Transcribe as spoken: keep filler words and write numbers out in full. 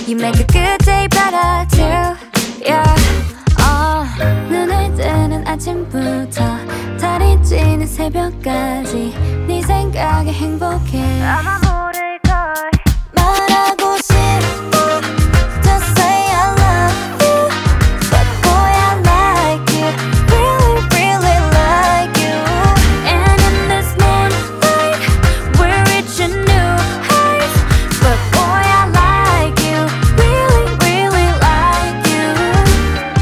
You make a good day better too. Yeah. uh. 눈을 뜨는 아침부터 달이 지는 새벽까지 네 생각에 행복해.